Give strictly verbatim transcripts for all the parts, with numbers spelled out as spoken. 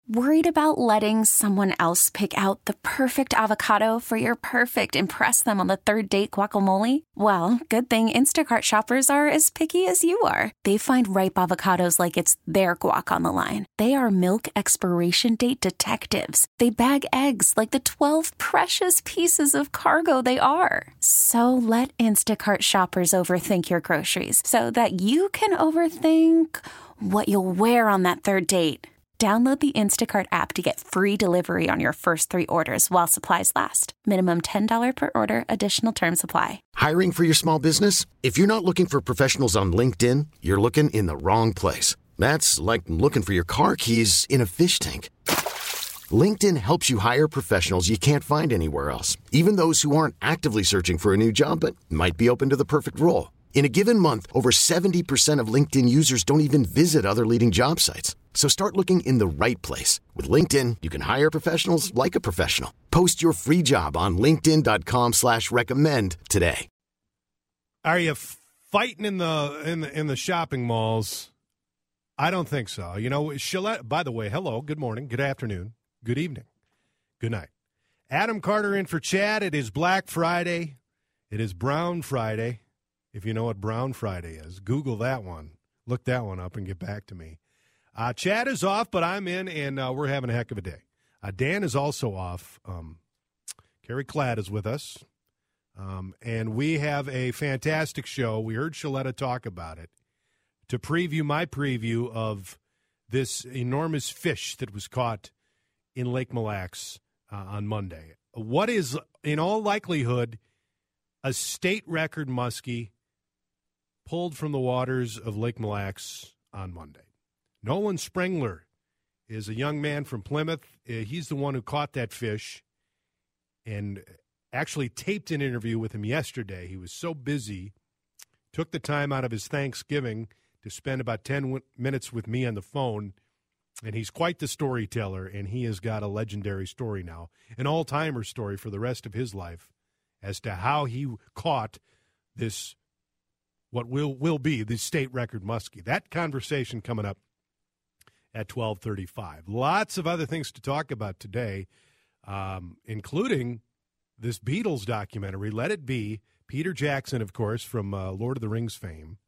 Worried about letting someone else pick out the perfect avocado for your perfect impress them on the third date guacamole? Well, good thing Instacart shoppers are as picky as you are. They find ripe avocados like it's their guac on the line. They are milk expiration date detectives. They bag eggs like the twelve precious pieces of cargo they are. So let Instacart shoppers overthink your groceries so that you can overthink what you'll wear on that third date. Download the Instacart app to get free delivery on your first three orders while supplies last. Minimum ten dollars per order. Additional terms apply. Hiring for your small business? If you're not looking for professionals on LinkedIn, you're looking in the wrong place. That's like looking for your car keys in a fish tank. LinkedIn helps you hire professionals you can't find anywhere else, even those who aren't actively searching for a new job but might be open to the perfect role. In a given month, over seventy percent of LinkedIn users don't even visit other leading job sites. So start looking in the right place. With LinkedIn, you can hire professionals like a professional. Post your free job on linkedin.com slash recommend today. Are you fighting in the in the in the shopping malls? I don't think so. You know, Gillette, by the way, hello, good morning, good afternoon, good evening, good night. Adam Carter in for Chad. It is Black Friday. It is Brown Friday. If you know what Brown Friday is, Google that one. Look that one up and get back to me. Uh, Chad is off, but I'm in, and uh, we're having a heck of a day. Uh, Dan is also off. Um, Carrie Klatt is with us, um, and we have a fantastic show. We heard Shaletta talk about it to preview my preview of this enormous fish that was caught in Lake Mille Lacs uh, on Monday. What is, in all likelihood, a state record muskie pulled from the waters of Lake Mille Lacs on Monday. Nolan Sprengler is a young man from Plymouth. Uh, he's the one who caught that fish and actually taped an interview with him yesterday. He was so busy, took the time out of his Thanksgiving to spend about ten w- minutes with me on the phone, and he's quite the storyteller, and he has got a legendary story now, an all-timer story for the rest of his life as to how he caught this, what will, will be the state record muskie. That conversation coming up at twelve thirty-five. Lots of other things to talk about today, um, including this Beatles documentary, Let It Be. Peter Jackson, of course, from uh, Lord of the Rings fame,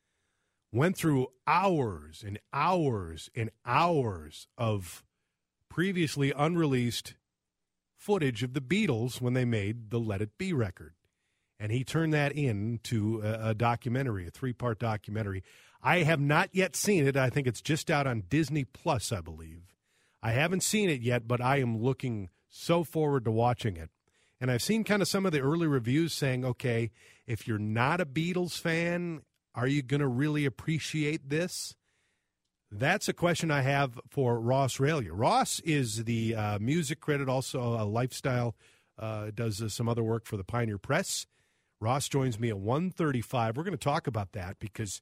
went through hours and hours and hours of previously unreleased footage of the Beatles when they made the Let It Be record. And he turned that into a, a documentary, a three-part documentary. I have not yet seen it. I think it's just out on Disney Plus, I believe. I haven't seen it yet, but I am looking so forward to watching it. And I've seen kind of some of the early reviews saying, okay, if you're not a Beatles fan, are you going to really appreciate this? That's a question I have for Ross Ralia. Ross is the uh, music critic, also a lifestyle, uh, does uh, some other work for the Pioneer Press. Ross joins me at one thirty-five. We're going to talk about that because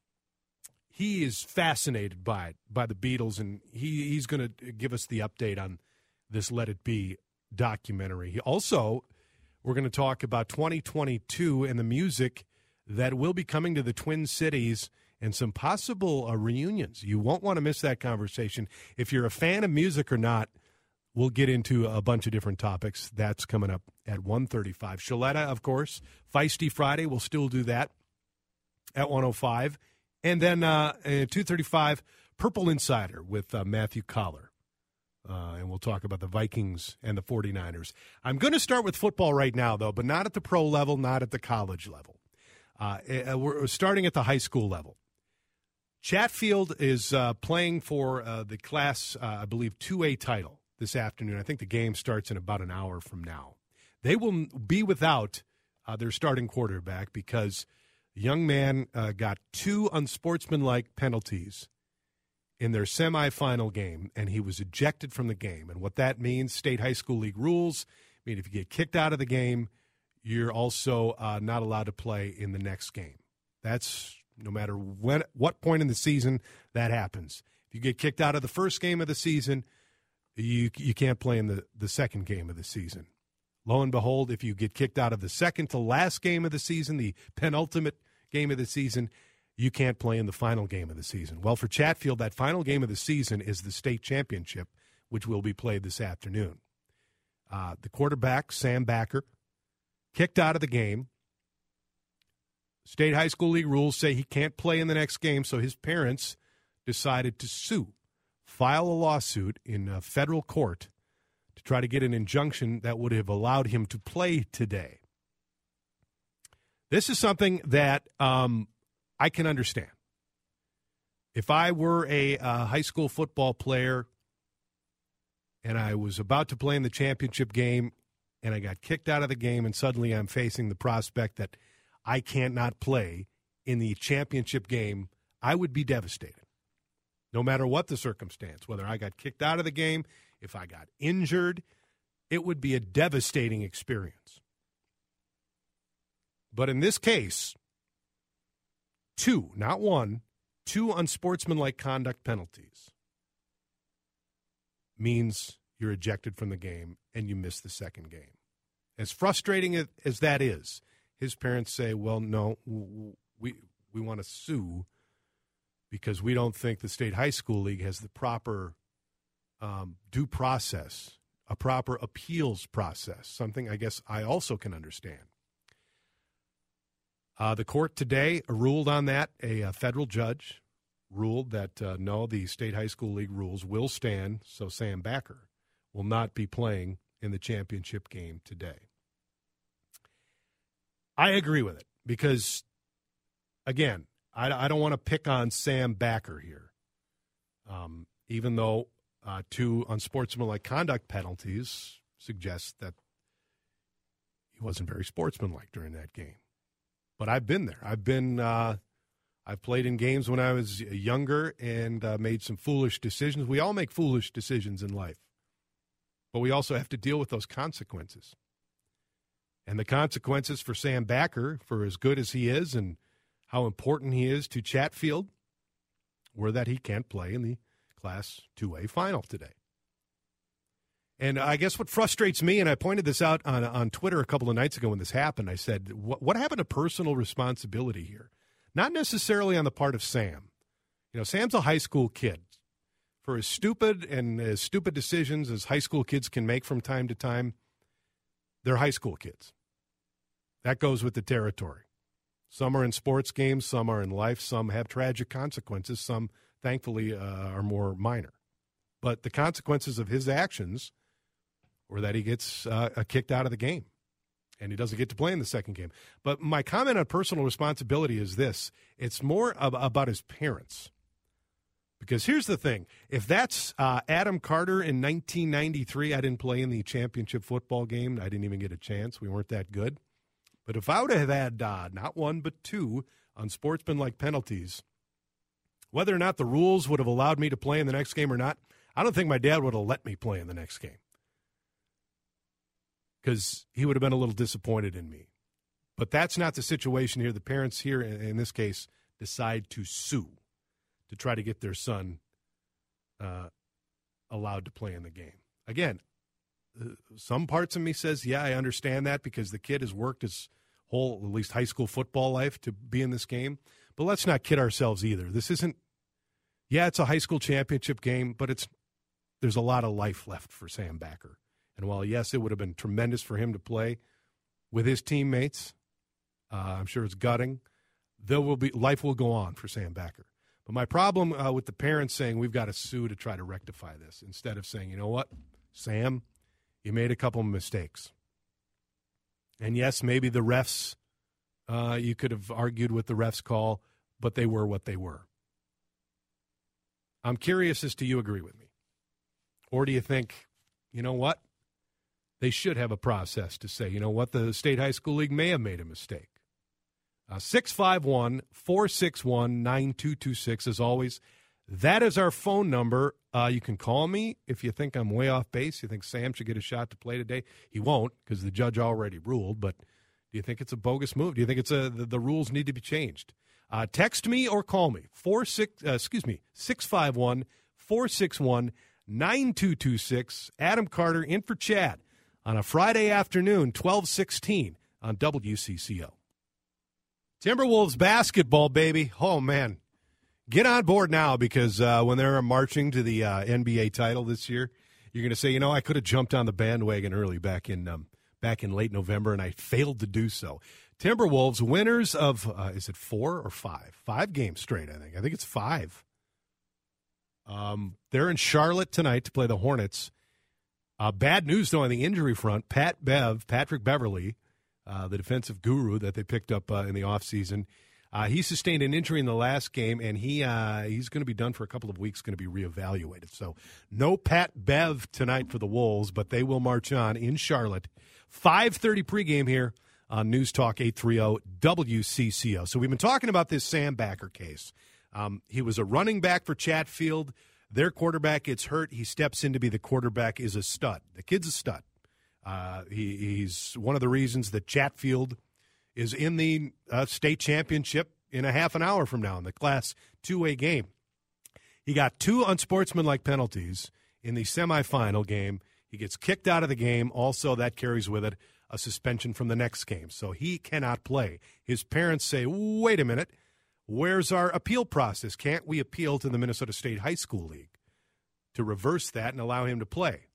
he is fascinated by it, by the Beatles, and he, he's going to give us the update on this Let It Be documentary. He also, we're going to talk about twenty twenty-two and the music that will be coming to the Twin Cities and some possible uh, reunions. You won't want to miss that conversation. If you're a fan of music or not, we'll get into a bunch of different topics. That's coming up at one thirty-five. Shaletta, of course, Feisty Friday, we'll still do that at one oh five. And then uh, at two thirty-five, Purple Insider with uh, Matthew Collar. Uh, and we'll talk about the Vikings and the forty-niners. I'm going to start with football right now, though, but not at the pro level, not at the college level. Uh, we're starting at the high school level. Chatfield is uh, playing for uh, the Class, uh, I believe, two A title this afternoon. I think the game starts in about an hour from now. They will be without uh, their starting quarterback because the young man uh, got two unsportsmanlike penalties in their semifinal game, and he was ejected from the game. And what that means, state high school league rules, I mean, if you get kicked out of the game, you're also uh, not allowed to play in the next game. That's no matter when, what point in the season that happens. If you get kicked out of the first game of the season, you you can't play in the, the second game of the season. Lo and behold, if you get kicked out of the second to last game of the season, the penultimate game of the season, you can't play in the final game of the season. Well, for Chatfield, that final game of the season is the state championship which will be played this afternoon. Uh, the quarterback, Sam Backer, kicked out of the game. State High School League rules say he can't play in the next game, so his parents decided to sue, file a lawsuit in a federal court to try to get an injunction that would have allowed him to play today. This is something that um, I can understand. If I were a uh, high school football player and I was about to play in the championship game and I got kicked out of the game and suddenly I'm facing the prospect that I can't not play in the championship game, I would be devastated. No matter what the circumstance, whether I got kicked out of the game, if I got injured, it would be a devastating experience. But in this case, two, not one, two unsportsmanlike conduct penalties means you're ejected from the game and you miss the second game. As frustrating as that is, his parents say, well, no, we we want to sue because we don't think the State High School League has the proper um, due process, a proper appeals process, something I guess I also can understand. Uh, the court today ruled on that. A, a federal judge ruled that, uh, no, the State High School League rules will stand, so Sam Backer will not be playing in the championship game today. I agree with it because, again, I, I don't want to pick on Sam Backer here, um, even though uh, two unsportsmanlike conduct penalties suggest that he wasn't very sportsmanlike during that game. But I've been there. I've been. Uh, I've played in games when I was younger and uh, made some foolish decisions. We all make foolish decisions in life, but we also have to deal with those consequences. And the consequences for Sam Backer, for as good as he is and how important he is to Chatfield, were that he can't play in the Class two A final today. And I guess what frustrates me, and I pointed this out on on Twitter a couple of nights ago when this happened, I said, what, what happened to personal responsibility here? Not necessarily on the part of Sam. You know, Sam's a high school kid. For as stupid and as stupid decisions as high school kids can make from time to time, they're high school kids. That goes with the territory. Some are in sports games, some are in life, some have tragic consequences, some, thankfully, uh, are more minor. But the consequences of his actions were that he gets uh, kicked out of the game, and he doesn't get to play in the second game. But my comment on personal responsibility is this. It's more ab- about his parents. Because here's the thing. If that's uh, Adam Carter in nineteen ninety-three, I didn't play in the championship football game. I didn't even get a chance. We weren't that good. But if I would have had uh, not one but two unsportsmanlike penalties, whether or not the rules would have allowed me to play in the next game or not, I don't think my dad would have let me play in the next game. Because he would have been a little disappointed in me. But that's not the situation here. The parents here, in this case, decide to sue to try to get their son uh, allowed to play in the game. Again, uh, some parts of me says, yeah, I understand that because the kid has worked his whole, at least high school football life to be in this game. But let's not kid ourselves either. This isn't, yeah, it's a high school championship game, but it's there's a lot of life left for Sam Backer. And while, yes, it would have been tremendous for him to play with his teammates, uh, I'm sure it's gutting, there will be life will go on for Sam Backer. But my problem uh, with the parents saying we've got to sue to try to rectify this, instead of saying, you know what, Sam, you made a couple of mistakes. And, yes, maybe the refs, uh, you could have argued with the refs' call, but they were what they were. I'm curious as to you agree with me. Or do you think, you know what, they should have a process to say, you know what, the State High School League may have made a mistake. Uh, six five one, four six one, nine two two six, as always. That is our phone number. Uh, you can call me if you think I'm way off base. You think Sam should get a shot to play today. He won't because the judge already ruled. But do you think it's a bogus move? Do you think it's a the, the rules need to be changed? Uh, text me or call me. Four six uh, excuse me six five one, four six one, nine two two six. Adam Carter in for Chad on a Friday afternoon, twelve sixteen on W C C O. Timberwolves basketball, baby. Oh, man. Get on board now because uh, when they're marching to the uh, N B A title this year, you're going to say, you know, I could have jumped on the bandwagon early back in um, back in late November, and I failed to do so. Timberwolves, winners of, uh, is it four or five? Five games straight, I think. I think it's five. Um, they're in Charlotte tonight to play the Hornets. Uh, bad news, though, on the injury front. Pat Bev, Patrick Beverly, uh, the defensive guru that they picked up uh, in the offseason, uh, he sustained an injury in the last game, and he uh, he's going to be done for a couple of weeks, going to be reevaluated. So no Pat Bev tonight for the Wolves, but they will march on in Charlotte. five thirty pregame here on News Talk eight thirty W C C O. So we've been talking about this Sam Backer case. Um, he was a running back for Chatfield. Their quarterback gets hurt. He steps in to be the quarterback, is a stud. The kid's a stud. Uh, he, he's one of the reasons that Chatfield is in the uh, state championship in a half an hour from now in the Class two A game. He got two unsportsmanlike penalties in the semifinal game. He gets kicked out of the game. Also, that carries with it a suspension from the next game. So he cannot play. His parents say, wait a minute. Where's our appeal process? Can't we appeal to the Minnesota State High School League to reverse that and allow him to play?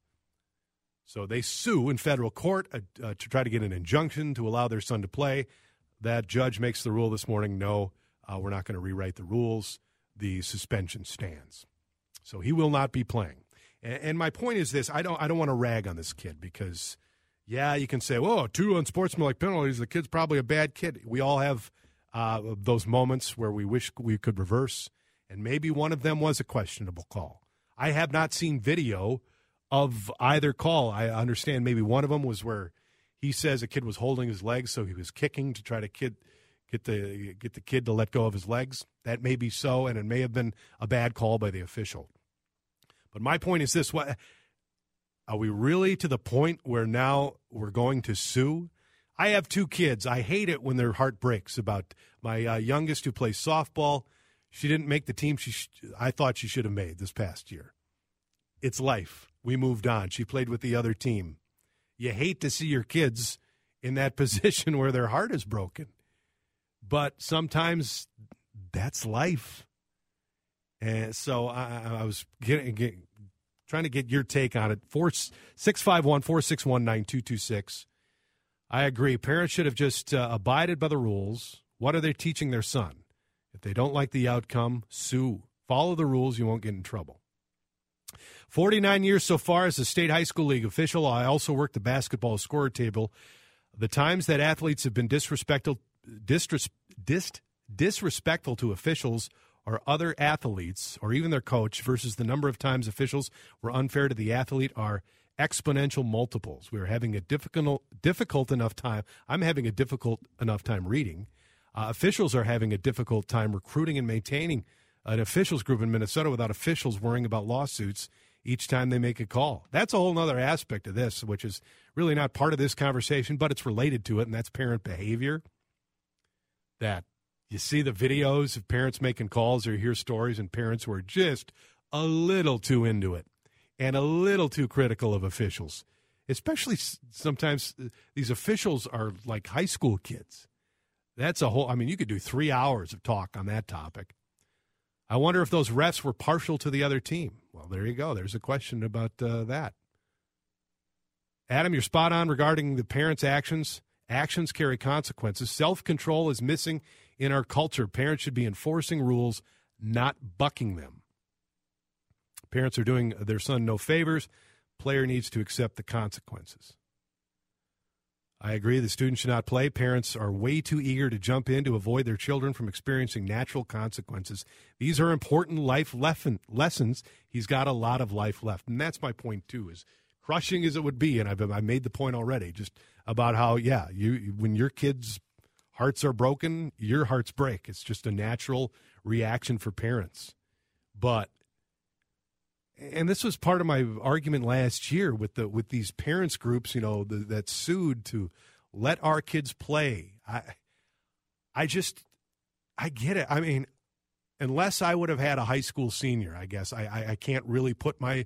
So they sue in federal court uh, uh, to try to get an injunction to allow their son to play. That judge makes the rule this morning, no, uh, we're not going to rewrite the rules. The suspension stands. So he will not be playing. And, and my point is this, I don't, I don't want to rag on this kid because, yeah, you can say, whoa, two unsportsmanlike penalties, the kid's probably a bad kid. We all have Uh, those moments where we wish we could reverse, and maybe one of them was a questionable call. I have not seen video of either call. I understand maybe one of them was where he says a kid was holding his legs, so he was kicking to try to kid, get the get the kid to let go of his legs. That may be so, and it may have been a bad call by the official. But my point is this: what are we really to the point where now we're going to sue? I have two kids. I hate it when their heart breaks about my uh, youngest who plays softball. She didn't make the team she sh- I thought she should have made this past year. It's life. We moved on. She played with the other team. You hate to see your kids in that position where their heart is broken. But sometimes that's life. And so I, I was getting, getting, trying to get your take on it. Four, six five one, four six one, nine two two six. I agree. Parents should have just uh, abided by the rules. What are they teaching their son? If they don't like the outcome, sue. Follow the rules. You won't get in trouble. forty-nine years so far as a state high school league official. I also worked the basketball score table. The times that athletes have been disrespectful, disres, dis, disrespectful to officials or other athletes or even their coach versus the number of times officials were unfair to the athlete are exponential multiples. We're having a difficult, difficult enough time. I'm having a difficult enough time reading. Uh, officials are having a difficult time recruiting and maintaining an officials group in Minnesota without officials worrying about lawsuits each time they make a call. That's a whole other aspect of this, which is really not part of this conversation, but it's related to it, and that's parent behavior. That you see the videos of parents making calls or you hear stories and parents who are just a little too into it. And a little too critical of officials, especially sometimes these officials are like high school kids. That's a whole, I mean, you could do three hours of talk on that topic. I wonder if those refs were partial to the other team. Well, there you go. There's a question about uh, that. Adam, you're spot on regarding the parents' actions. Actions carry consequences. Self-control is missing in our culture. Parents should be enforcing rules, not bucking them. Parents are doing their son no favors. Player needs to accept the consequences. I agree the student should not play. Parents are way too eager to jump in to avoid their children from experiencing natural consequences. These are important life lessons. He's got a lot of life left. And that's my point, too, is crushing as it would be, and I've I made the point already, just about how, yeah, you when your kids' hearts are broken, your hearts break. It's just a natural reaction for parents. But and this was part of my argument last year with the with these parents groups, you know, the, that sued to let our kids play. I, I just, I get it. I mean, unless I would have had a high school senior, I guess I, I, I can't really put my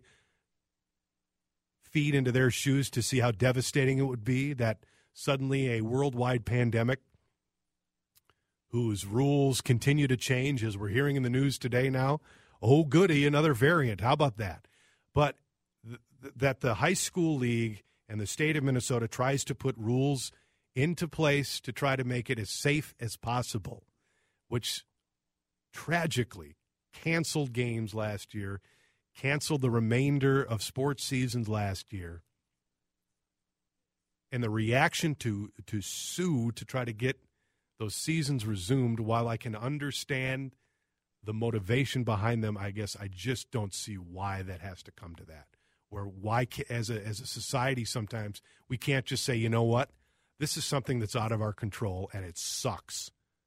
feet into their shoes to see how devastating it would be that suddenly a worldwide pandemic whose rules continue to change, as we're hearing in the news today now. Oh, goody, another variant. How about that? But th- that the high school league and the state of Minnesota tries to put rules into place to try to make it as safe as possible, which tragically canceled games last year, canceled the remainder of sports seasons last year. And the reaction to to sue to try to get those seasons resumed, while I can understand the motivation behind them, I guess I just don't see why that has to come to that. Where why, as a as a society, sometimes we can't just say, you know what, this is something that's out of our control, and it sucks.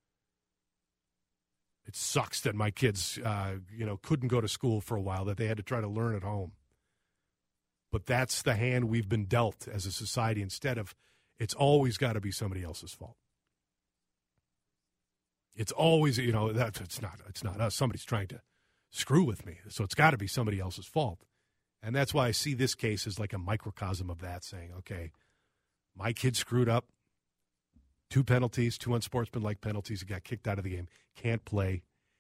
It sucks that my kids, uh, you know, couldn't go to school for a while, that they had to try to learn at home. But that's the hand we've been dealt as a society, instead of it's always got to be somebody else's fault. It's always, you know, that it's not it's not us. Somebody's trying to screw with me, so it's got to be somebody else's fault. And that's why I see this case as like a microcosm of that, saying, okay, my kid screwed up, two penalties, two unsportsmanlike penalties, he got kicked out of the game, can't play.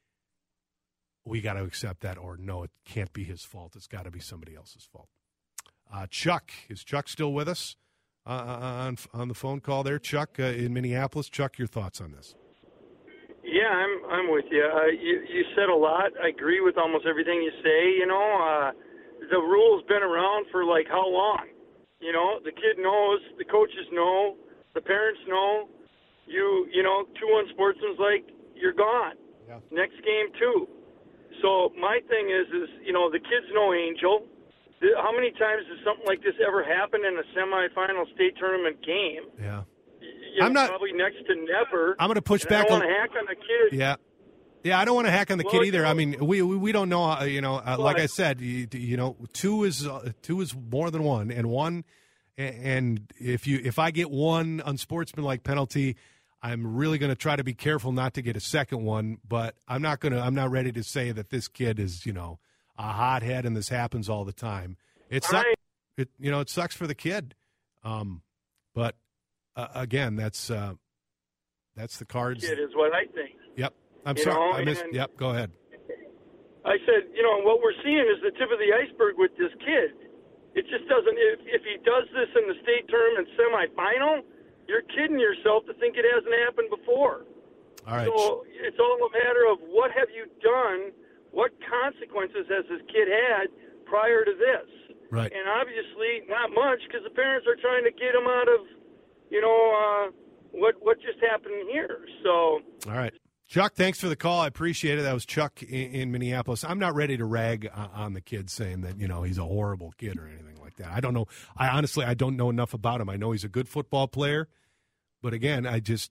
We got to accept that, or no, it can't be his fault. It's got to be somebody else's fault. Uh, Chuck, is Chuck still with us uh, on on the phone call there? Chuck uh, in Minneapolis. Chuck, your thoughts on this? Yeah, I'm I'm with you. Uh, you. You said a lot. I agree with almost everything you say. You know, uh, the rule's been around for like how long? You know, the kid knows, the coaches know, the parents know. You you know, two unsportsmanlike, you're gone. Yeah. Next game too. So my thing is is you know, the kid's no angel. How many times does something like this ever happen in a semifinal state tournament game? Yeah. You know, I'm not probably next to never. I'm going to push and back I don't on want to hack on the kid. Yeah. Yeah, I don't want to hack on the well, kid either. You know, I mean, we we, we don't know, uh, you know, uh, well, like I said, you, you know, two is uh, two is more than one, and one and if you if I get one unsportsmanlike penalty, I'm really going to try to be careful not to get a second one, but I'm not going to I'm not ready to say that this kid is, you know, a hothead and this happens all the time. It sucks. Right. It you know, it sucks for the kid. Um, but uh, again, that's uh, that's the cards. Kid is what I think. Yep. I'm You sorry. know, I missed. and- Yep. Go ahead. I said, you know, what we're seeing is the tip of the iceberg with this kid. It just doesn't. If, if he does this in the state tournament semifinal, you're kidding yourself to think it hasn't happened before. All right. So it's all a matter of what have you done, what consequences has this kid had prior to this. Right. And obviously not much, because the parents are trying to get him out of, you know, uh, what what just happened here. So. All right. Chuck, thanks for the call. I appreciate it. That was Chuck in, in Minneapolis. I'm not ready to rag uh, on the kid saying that, you know, he's a horrible kid or anything like that. I don't know. I honestly, I don't know enough about him. I know he's a good football player. But again, I just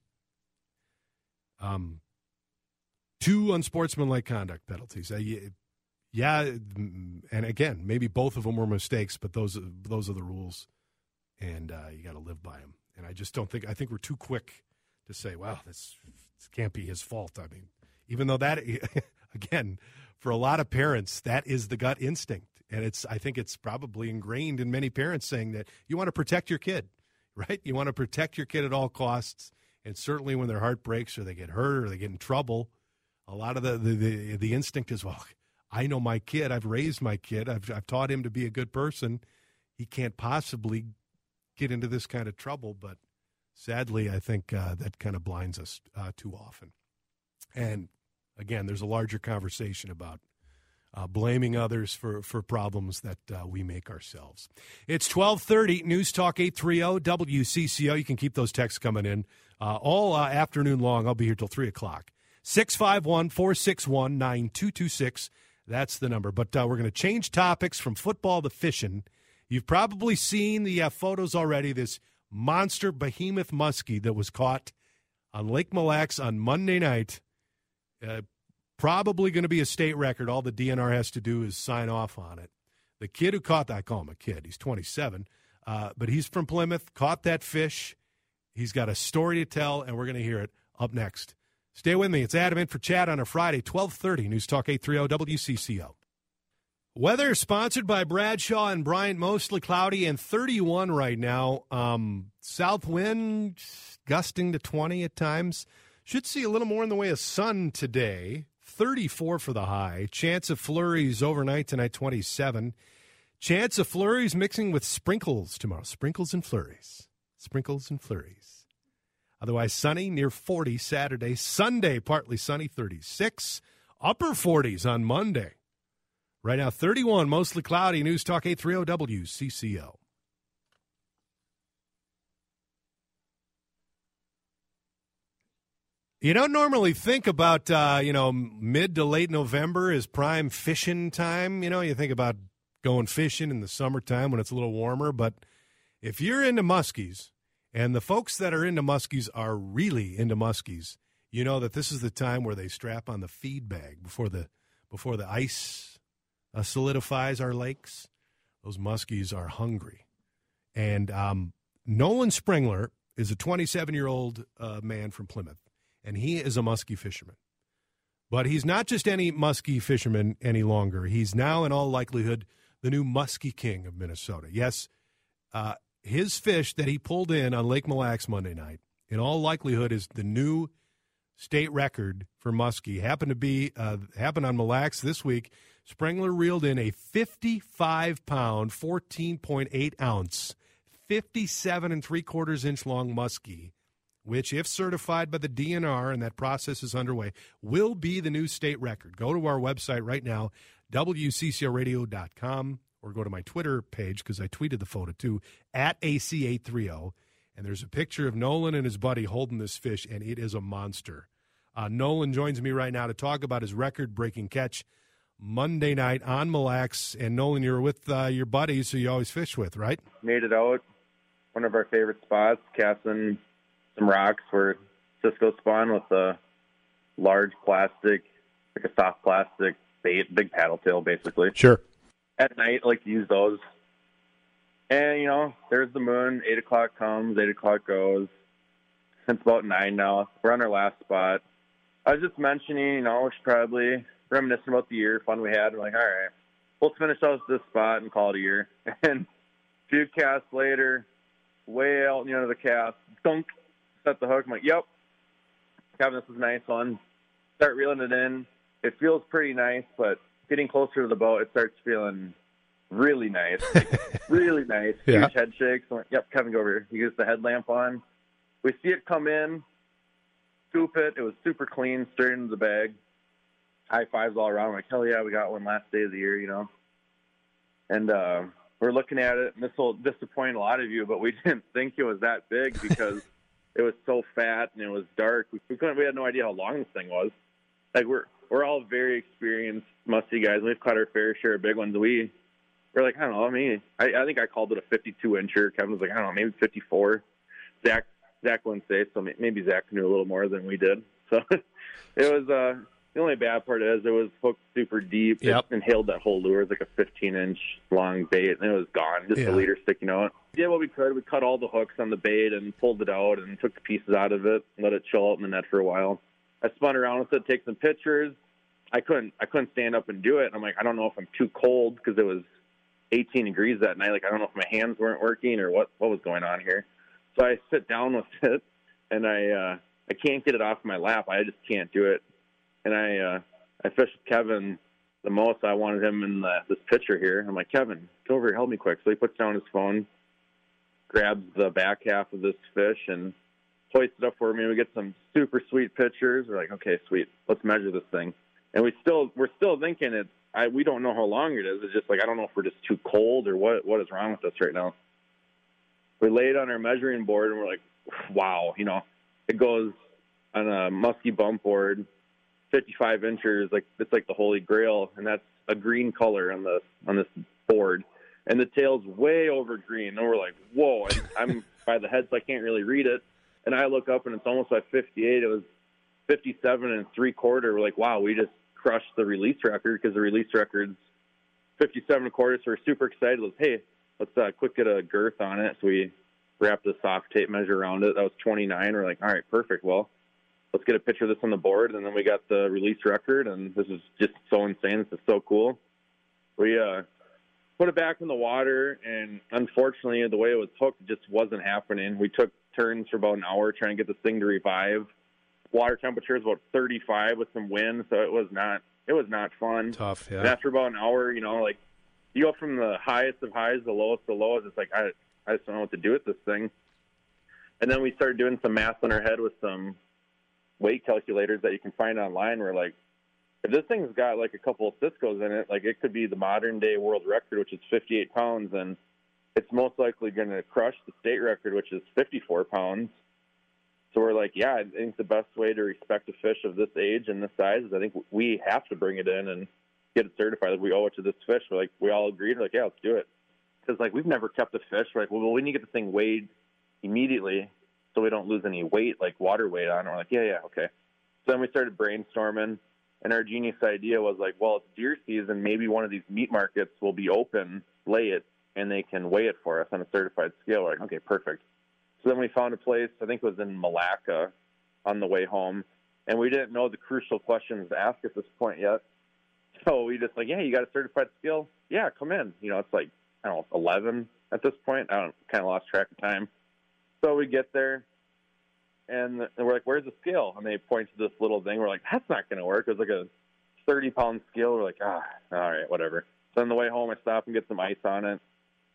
um, two unsportsmanlike conduct penalties. I, yeah, and again, maybe both of them were mistakes, but those those are the rules, and uh, you got to live by them. And I just don't think – I think we're too quick to say, wow, this – This can't be his fault. I mean, even though that, again, for a lot of parents, that is the gut instinct. And it's, I think it's probably ingrained in many parents saying that you want to protect your kid, right? You want to protect your kid at all costs. And certainly when their heart breaks or they get hurt or they get in trouble, a lot of the, the, the, the instinct is, well, I know my kid. I've raised my kid. I've, I've taught him to be a good person. He can't possibly get into this kind of trouble, but sadly, I think uh, that kind of blinds us uh, too often. And, again, there's a larger conversation about uh, blaming others for, for problems that uh, we make ourselves. It's twelve thirty, News Talk eight thirty W C C O. You can keep those texts coming in uh, all uh, afternoon long. I'll be here till three o'clock. six five one, four six one, nine two two six. That's the number. But uh, we're going to change topics from football to fishing. You've probably seen the uh, photos already, this monster behemoth muskie that was caught on Lake Mille Lacs on Monday night. Uh, probably going to be a state record. All the D N R has to do is sign off on it. The kid who caught that, I call him a kid, he's twenty-seven, uh, but he's from Plymouth, caught that fish. He's got a story to tell, and we're going to hear it up next. Stay with me. It's Adam in for Chad on a Friday, twelve thirty, News Talk eight thirty W C C O. Weather sponsored by Bradshaw and Bryant, mostly cloudy and thirty-one right now. Um, south wind gusting to twenty at times. Should see a little more in the way of sun today. thirty-four for the high. Chance of flurries overnight tonight, twenty-seven. Chance of flurries mixing with sprinkles tomorrow. Sprinkles and flurries. Sprinkles and flurries. Otherwise sunny, near forty Saturday. Sunday, partly sunny, thirty-six. Upper forties on Monday. Right now, thirty-one, mostly cloudy. News Talk eight thirty W C C O. You don't normally think about, uh, you know, mid to late November is prime fishing time. You know, you think about going fishing in the summertime when it's a little warmer. But if you're into muskies, and the folks that are into muskies are really into muskies, you know that this is the time where they strap on the feed bag before the before the ice uh, solidifies our lakes. Those muskies are hungry. And um, Nolan Springler is a twenty-seven-year-old uh, man from Plymouth. And he is a muskie fisherman. But he's not just any muskie fisherman any longer. He's now, in all likelihood, the new muskie king of Minnesota. Yes, uh, his fish that he pulled in on Lake Mille Lacs Monday night, in all likelihood, is the new state record for muskie. Happened to be, uh, happened on Mille Lacs this week. Springler reeled in a fifty-five pound, fourteen point eight ounce, fifty-seven and three quarters inch long muskie, which, if certified by the D N R, and that process is underway, will be the new state record. Go to our website right now, W C C O radio dot com, or go to my Twitter page, because I tweeted the photo too, at A C eight thirty, and there's a picture of Nolan and his buddy holding this fish, and it is a monster. Uh, Nolan joins me right now to talk about his record-breaking catch Monday night on Mille Lacs. And Nolan, you're with uh, your buddies who you always fish with, right? Made it out. One of our favorite spots, casting some rocks where Cisco spawn with a large plastic, like a soft plastic bait, big paddle tail, basically. Sure. At night, I like to use those. And, you know, there's the moon. eight o'clock comes, eight o'clock goes. It's about nine now. We're on our last spot. I was just mentioning, you know, we should probably reminiscing about the year, fun we had. I'm like, all right, let's finish out this spot and call it a year. And a few casts later, way out in the end of the cast, dunk, set the hook. I'm like, yep, Kevin, this is a nice one. Start reeling it in. It feels pretty nice, but getting closer to the boat, it starts feeling really nice. Like, really nice. Yeah. Huge head shakes. I'm like, yep, Kevin, go over here. He gets the headlamp on. We see it come in, scoop it. It was super clean, straight into the bag. High fives all around. I'm like, hell yeah, we got one last day of the year, you know. And uh, we're looking at it, and this will disappoint a lot of you, but we didn't think it was that big because it was so fat and it was dark. We, we couldn't. We had no idea how long this thing was. Like we're we're all very experienced musty guys. We've caught our fair share of big ones. We we're like, I don't know. I mean, I, I think I called it a fifty-two incher. Kevin was like, I don't know, maybe fifty-four. Zach Zach wouldn't say, so maybe Zach knew a little more than we did. So it was. Uh, the only bad part is it was hooked super deep. Yep. It inhaled that whole lure. It was like a fifteen inch long bait, and it was gone. Just yeah. the leader sticking out. We did what we could. We cut all the hooks on the bait and pulled it out and took the pieces out of it and let it chill out in the net for a while. I spun around with it, take some pictures. I couldn't. I couldn't stand up and do it. I'm like, I don't know if I'm too cold because it was eighteen degrees that night. Like I don't know if my hands weren't working or what what was going on here. So I sit down with it, and I uh, I can't get it off my lap. I just can't do it. And I uh, I fished with Kevin the most. I wanted him in the, this picture here. I'm like, Kevin, go over here, help me quick. So he puts down his phone, grabs the back half of this fish, and hoists it up for me. We get some super sweet pictures. We're like, okay, sweet. Let's measure this thing. And we still we're still thinking it's. I we don't know how long it is. It's just like I don't know if we're just too cold or what what is wrong with us right now. We lay it on our measuring board and we're like, wow, you know, it goes on a musky bump board. fifty-five inches, like it's like the Holy Grail, and that's a green color on the on this board, and the tail's way over green. And we're like, whoa! And I'm by the head, so I can't really read it. And I look up, and it's almost like fifty-eight. It was fifty-seven and three quarter. We're like, wow, we just crushed the release record because the release record's fifty-seven and a quarter. So we're super excited. Let's hey, let's uh, quick get a girth on it. So we wrapped a soft tape measure around it. That was twenty-nine. We're like, all right, perfect. Well, let's get a picture of this on the board, and then we got the release record, and this is just so insane. This is so cool. We uh, put it back in the water, and unfortunately, the way it was hooked just wasn't happening. We took turns for about an hour trying to get this thing to revive. Water temperature is about thirty-five with some wind, so it was not it was not fun. Tough, yeah. And after about an hour, you know, like you go from the highest of highs, the lowest of lows. It's like, I, I just don't know what to do with this thing. And then we started doing some math in our head with some weight calculators that you can find online. We're like, if this thing's got like a couple of Cisco's in it, like it could be the modern day world record, which is fifty-eight pounds, and it's most likely going to crush the state record, which is fifty-four pounds. So we're like, yeah, I think the best way to respect a fish of this age and this size is I think we have to bring it in and get it certified. Like, we owe it to this fish. We're like, we all agreed. We're like, yeah, let's do it. Because, like, we've never kept a fish. We're like, well, we need to get the thing weighed immediately so we don't lose any weight, like water weight on it. We're like, yeah, yeah, okay. So then we started brainstorming, and our genius idea was like, well, it's deer season. Maybe one of these meat markets will be open, lay it, and they can weigh it for us on a certified scale. We're like, okay, perfect. So then we found a place, I think it was in Malacca, on the way home, and we didn't know the crucial questions to ask at this point yet. So we just like, yeah, you got a certified scale? Yeah, come in. You know, it's like, I don't know, eleven at this point. I don't kind of lost track of time. So we get there, and we're like, where's the scale? And they point to this little thing. We're like, that's not going to work. It was like a thirty-pound scale. We're like, ah, all right, whatever. So on the way home, I stop and get some ice on it,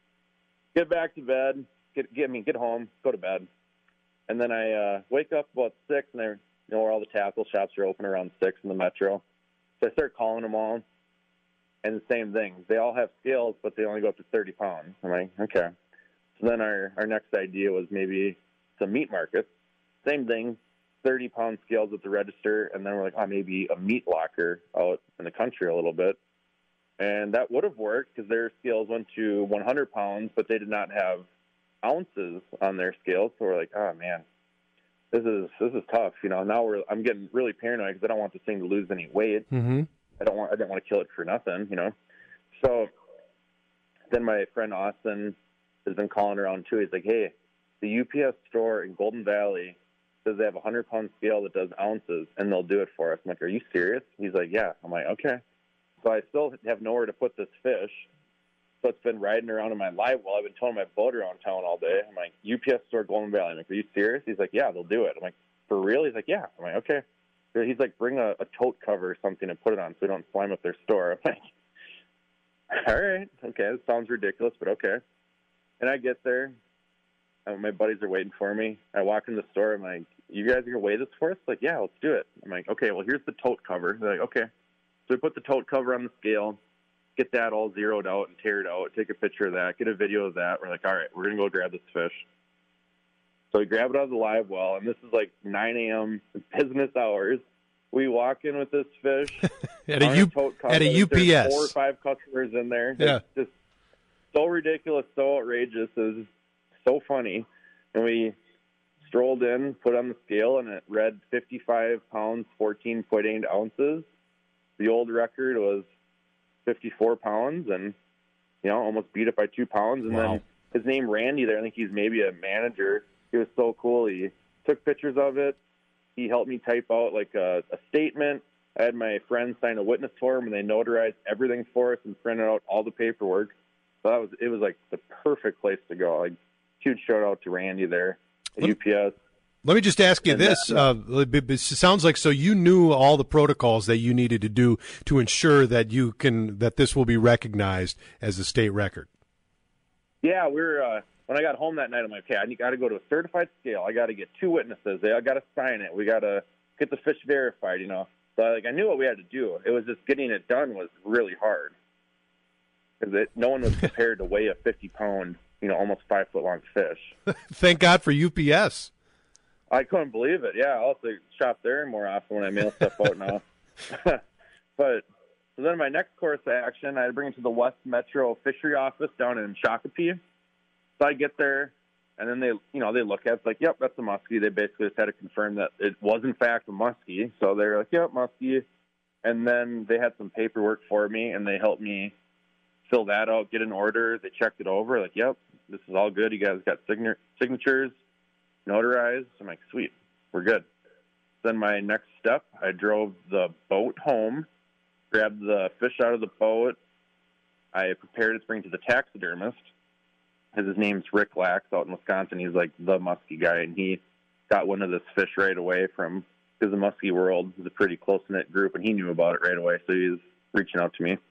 get back to bed, get, get I mean, get home, go to bed. And then I uh, wake up about six, and I you know where all the tackle shops are open around six in the metro. So I start calling them all, and the same thing. They all have scales, but they only go up to thirty pounds. I'm like, okay. So then our, our next idea was maybe some meat markets. Same thing, thirty-pound scales at the register, and then we're like, oh, maybe a meat locker out in the country a little bit. And that would have worked because their scales went to one hundred pounds, but they did not have ounces on their scales. So we're like, oh, man, this is this is tough. You know, now we're I'm getting really paranoid because I don't want this thing to lose any weight. Mm-hmm. I don't want I don't want to kill it for nothing. You know, so then my friend Austin has been calling around too. He's like, hey, the U P S store in Golden Valley says they have a hundred pound scale that does ounces, and they'll do it for us. I'm like, are you serious? He's like, yeah. I'm like, okay. So I still have nowhere to put this fish. So it's been riding around in my live well. I've been towing my boat around town all day. I'm like, U P S store Golden Valley. I'm like, are you serious? He's like, yeah, they'll do it. I'm like, for real? He's like, yeah. I'm like, okay. So he's like, bring a, a tote cover or something and put it on so we don't slime up their store. I'm like, all right, okay, that sounds ridiculous, but okay. And I get there. And my buddies are waiting for me. I walk in the store. I'm like, you guys are going to weigh this for us? Like, yeah, let's do it. I'm like, okay, well, here's the tote cover. They're like, okay. So we put the tote cover on the scale, get that all zeroed out and teared out, take a picture of that, get a video of that. We're like, all right, we're going to go grab this fish. So we grab it out of the live well, and this is like nine a.m. business hours. We walk in with this fish at a, U- a at a U P S. There's four or five customers in there. Yeah. It's just so ridiculous, so outrageous. It was so funny. And we strolled in, put on the scale, and it read fifty-five pounds, fourteen point eight ounces. The old record was fifty-four pounds, and you know, almost beat it by two pounds. And wow. then his name Randy there, I think he's maybe a manager. He was so cool. He took pictures of it. He helped me type out like a, a statement. I had my friends sign a witness form, and they notarized everything for us and printed out all the paperwork. So that was it was like the perfect place to go. Like, huge shout out to Randy there at let, U P S. Let me just ask you and this. That, uh, it sounds like so you knew all the protocols that you needed to do to ensure that you can that this will be recognized as a state record. Yeah, we we're uh, when I got home that night, I'm like, okay, I got to go to a certified scale. I got to get two witnesses. They got to sign it. We got to get the fish verified. You know, so like I knew what we had to do. It was just getting it done was really hard because no one was prepared to weigh a fifty pound, you know, almost five foot long fish. Thank God for U P S. I couldn't believe it. Yeah, I'll have to shop there more often when I mail stuff out now. But so then my next course of action, I had to bring it to the West Metro Fishery Office down in Shakopee. So I get there, and then they, you know, they look at it, it's like, yep, that's a muskie. They basically just had to confirm that it was in fact a muskie. So they're like, yep, muskie. And then they had some paperwork for me, and they helped me fill that out, get an order. They checked it over, like, yep, this is all good. You guys got sign- signatures. Notarized. I'm like, sweet, we're good. Then my next step, I drove the boat home, grabbed the fish out of the boat. I prepared it to bring to the taxidermist. His name's Rick Lax out in Wisconsin. He's like the muskie guy, and he got one of this fish right away from, because the muskie world is a pretty close-knit group, and he knew about it right away, so he was reaching out to me.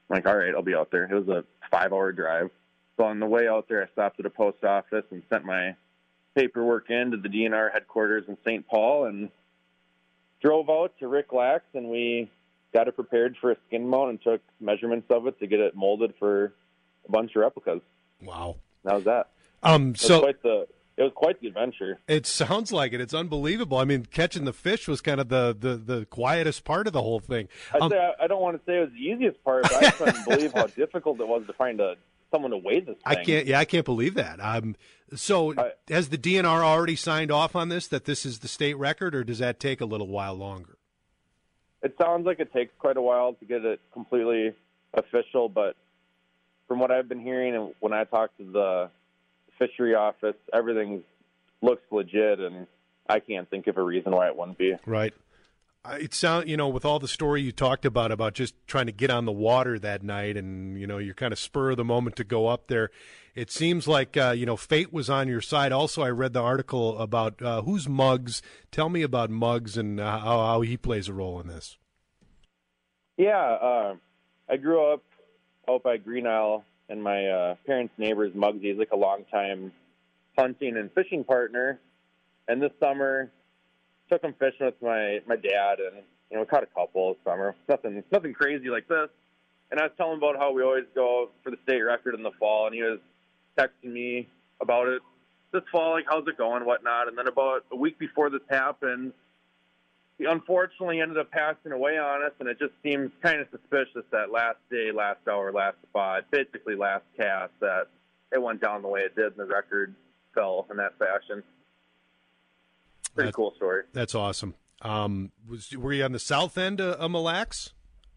I'm like, all right, I'll be out there. It was a five-hour drive. So on the way out there, I stopped at a post office and sent my paperwork in to the D N R headquarters in Saint Paul and drove out to Rick Lax, and we got it prepared for a skin mount and took measurements of it to get it molded for a bunch of replicas. Wow. That was that. Um, it so was quite the it was quite the adventure. It sounds like it. It's unbelievable. I mean, catching the fish was kind of the, the, the quietest part of the whole thing. I'd Um, say I, I don't want to say it was the easiest part, but I couldn't believe how difficult it was to find a someone to weigh this thing. I can't. Yeah, I can't believe that. Um, so I, has the D N R already signed off on this, that this is the state record, or does that take a little while longer? It sounds like it takes quite a while to get it completely official, but from what I've been hearing and when I talk to the fishery office, everything looks legit, and I can't think of a reason why it wouldn't be. Right. It sound you know, with all the story you talked about about just trying to get on the water that night, and you know, you're kind of spur of the moment to go up there. It seems like uh, you know, fate was on your side. Also, I read the article about uh, who's Muggs. Tell me about Muggs and uh, how, how he plays a role in this. Yeah, uh, I grew up out by Green Isle, and my uh, parents' neighbor's Muggsy. He's like a longtime hunting and fishing partner. And this summer, took him fishing with my, my dad, and you know, caught a couple this summer. Nothing nothing crazy like this. And I was telling him about how we always go for the state record in the fall, and he was texting me about it this fall, like how's it going, whatnot. And then about a week before this happened, he unfortunately ended up passing away on us, and it just seems kind of suspicious that last day, last hour, last spot, basically last cast, that it went down the way it did, and the record fell in that fashion. Pretty That, cool story. That's awesome. Um, was were you on the south end of, of Mille Lacs?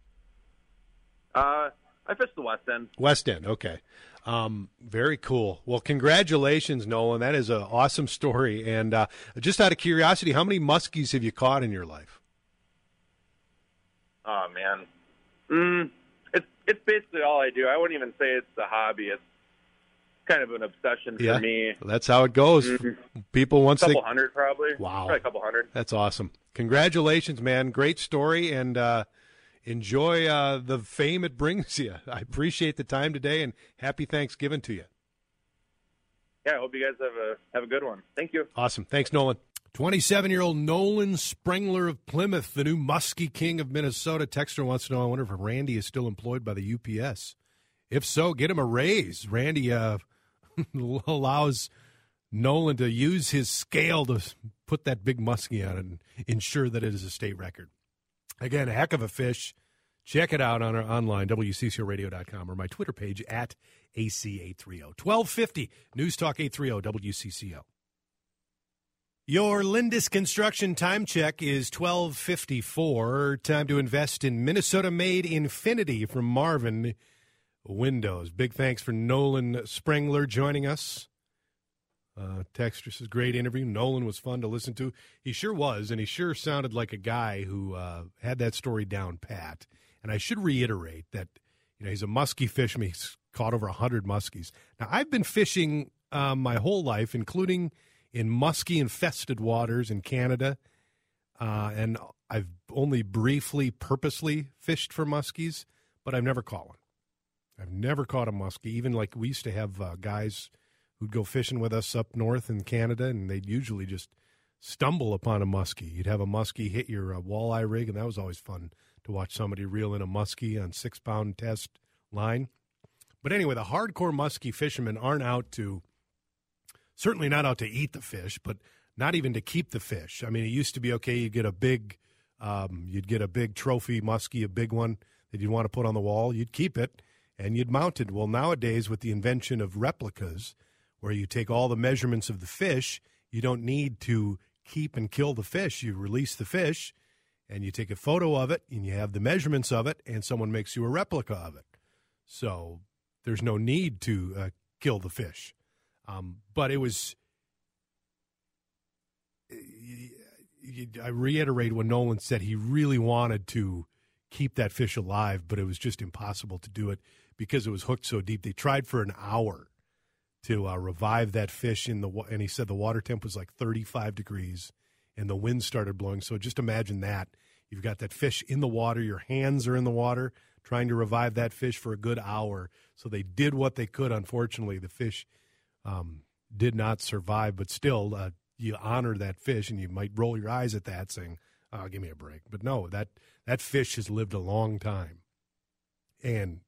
Uh, I fished the west end. West End, okay. Um, very cool. Well, congratulations, Nolan. That is an awesome story. And uh, just out of curiosity, how many muskies have you caught in your life? Oh, man. Mm, it's it's basically all I do. I wouldn't even say it's a hobby. It's kind of an obsession for yeah, me. That's how it goes. Mm-hmm. People once a couple they... hundred, probably. Wow. Probably a couple hundred. That's awesome. Congratulations, man. Great story, and uh, enjoy uh, the fame it brings you. I appreciate the time today, and happy Thanksgiving to you. Yeah, I hope you guys have a have a good one. Thank you. Awesome. Thanks, Nolan. twenty-seven-year-old Nolan Sprengler of Plymouth, the new muskie king of Minnesota. Texter wants to know, I wonder if Randy is still employed by the U P S. If so, get him a raise. Randy uh, allows Nolan to use his scale to put that big muskie on and ensure that it is a state record. Again, a heck of a fish. Check it out on our online, W C C O radio dot com, or my Twitter page at A C eight thirty. twelve fifty, News Talk eight thirty W C C O. Your Lindus Construction time check is twelve fifty-four. Time to invest in Minnesota-made Infinity from Marvin Windows. Big thanks for Nolan Sprengler joining us. Uh, Texter says, great interview. Nolan was fun to listen to. He sure was, and he sure sounded like a guy who uh, had that story down pat. And I should reiterate that, you know, he's a muskie fisherman. He's caught over one hundred muskies. Now, I've been fishing um, my whole life, including in muskie-infested waters in Canada, uh, and I've only briefly, purposely fished for muskies, but I've never caught one. I've never caught a muskie. Even like we used to have uh, guys who'd go fishing with us up north in Canada, and they'd usually just stumble upon a muskie. You'd have a muskie hit your uh, walleye rig, and that was always fun to watch somebody reel in a muskie on six-pound test line. But anyway, the hardcore muskie fishermen aren't out to, certainly not out to eat the fish, but not even to keep the fish. I mean, it used to be, okay, you get a big, um, you'd get a big trophy muskie, a big one that you'd want to put on the wall. You'd keep it, and you'd mount it. Well, nowadays, with the invention of replicas, where you take all the measurements of the fish, you don't need to keep and kill the fish. You release the fish, and you take a photo of it, and you have the measurements of it, and someone makes you a replica of it. So there's no need to uh, kill the fish. Um, but it was, I reiterate what Nolan said, he really wanted to keep that fish alive, but it was just impossible to do it because it was hooked so deep. They tried for an hour to uh, revive that fish in the, and he said the water temp was like thirty-five degrees and the wind started blowing. So just imagine that. You've got that fish in the water, your hands are in the water, trying to revive that fish for a good hour. So they did what they could. Unfortunately, the fish um, did not survive, but still, uh, you honor that fish, and you might roll your eyes at that saying, oh, give me a break. But no, that, that fish has lived a long time, and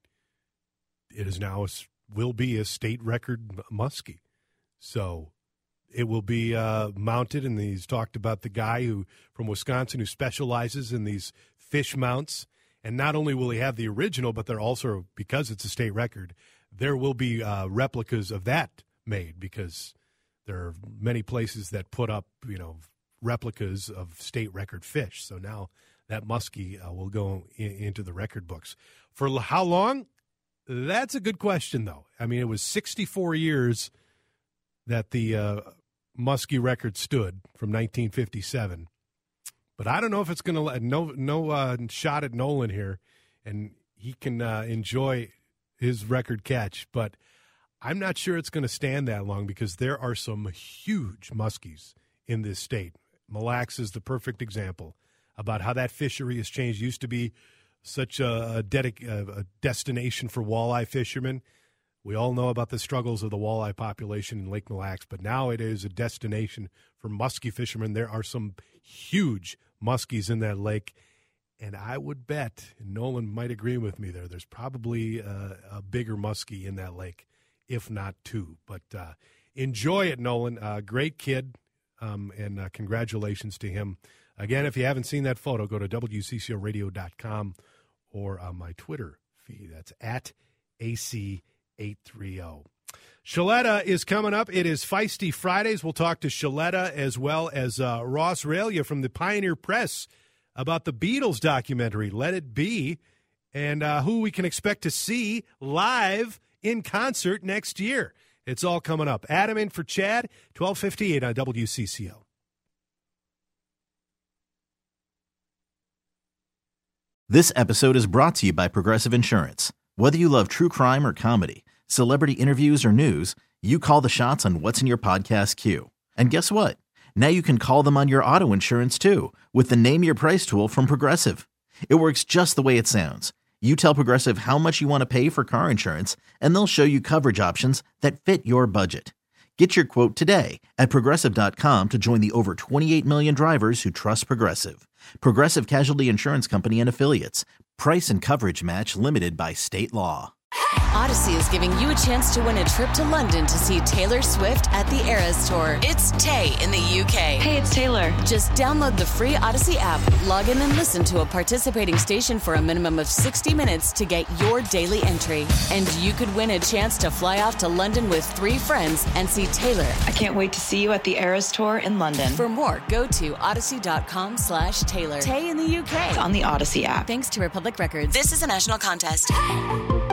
it is now a, will be a state record muskie. So it will be uh, mounted, and he's talked about the guy who from Wisconsin who specializes in these fish mounts. And not only will he have the original, but they're also, because it's a state record, there will be uh, replicas of that made, because there are many places that put up, you know, replicas of state record fish. So now that muskie uh, will go in, into the record books. For how long? That's a good question, though. I mean, it was sixty-four years that the uh, muskie record stood from nineteen fifty-seven. But I don't know if it's going to let no no uh, shot at Nolan here, and he can uh, enjoy his record catch. But I'm not sure it's going to stand that long, because there are some huge muskies in this state. Mille Lacs is the perfect example about how that fishery has changed. It used to be such a, a, dedic- a destination for walleye fishermen. We all know about the struggles of the walleye population in Lake Mille Lacs, but now it is a destination for muskie fishermen. There are some huge muskies in that lake, and I would bet, and Nolan might agree with me there, there's probably a, a bigger muskie in that lake, if not two. But uh, enjoy it, Nolan. Uh, great kid, um, and uh, congratulations to him. Again, if you haven't seen that photo, go to W C C O radio dot com or on my Twitter feed. That's at A C eight thirty. Shaletta is coming up. It is Feisty Fridays. We'll talk to Shaletta as well as uh, Ross Ralia from the Pioneer Press about the Beatles documentary, Let It Be, and uh, who we can expect to see live in concert next year. It's all coming up. Adam in for Chad, twelve fifty-eight on W C C O. This episode is brought to you by Progressive Insurance. Whether you love true crime or comedy, celebrity interviews or news, you call the shots on what's in your podcast queue. And guess what? Now you can call them on your auto insurance too, with the Name Your Price tool from Progressive. It works just the way it sounds. You tell Progressive how much you want to pay for car insurance, and they'll show you coverage options that fit your budget. Get your quote today at Progressive dot com to join the over twenty-eight million drivers who trust Progressive. Progressive Casualty Insurance Company and Affiliates. Price and coverage match limited by state law. Odyssey is giving you a chance to win a trip to London to see Taylor Swift at the Eras Tour. It's Tay in the U K. Hey, it's Taylor. Just download the free Odyssey app, log in and listen to a participating station for a minimum of sixty minutes to get your daily entry. And you could win a chance to fly off to London with three friends and see Taylor. I can't wait to see you at the Eras Tour in London. For more, go to odyssey.com slash Taylor. Tay in the U K. It's on the Odyssey app. Thanks to Republic Records. This is a national contest.